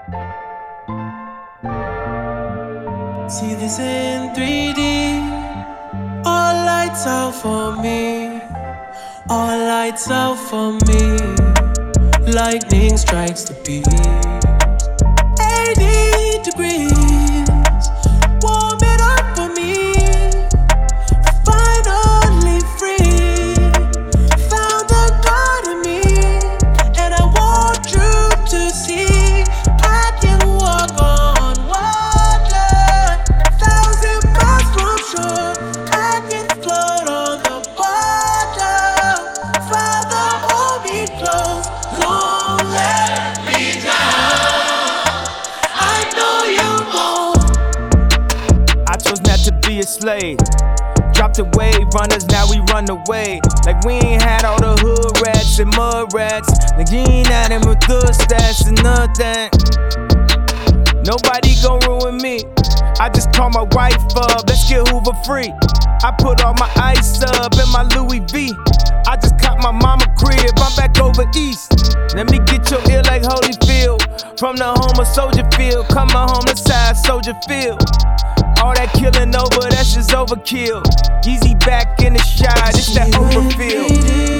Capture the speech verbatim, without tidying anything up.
See this in three D. All lights out for me. All lights out for me. Lightning strikes the beat. eighty degrees. Warm it up for me. Finally free. Found the God in me. And I want you to see I can walk on water. Thousand miles from shore. I can float on the water. Father, hold me close. Don't let me down. I know you won't. I chose not to be a slave. Dropped away, runners, now we run away. Like we ain't had all the hood rats and mud rats. Like you ain't had them with good stats and nothing. Nobody gon' ruin me. I just call my wife up, let's get Hoover free. I put all my ice up in my Louis V. I just caught my mama crib, I'm back over east. Let me get your ear like Holyfield. From the home of Soldier Field, coming home to side Soldier Field. All that killing over, that's just overkill. Yeezy back in the shot, it's that overfield.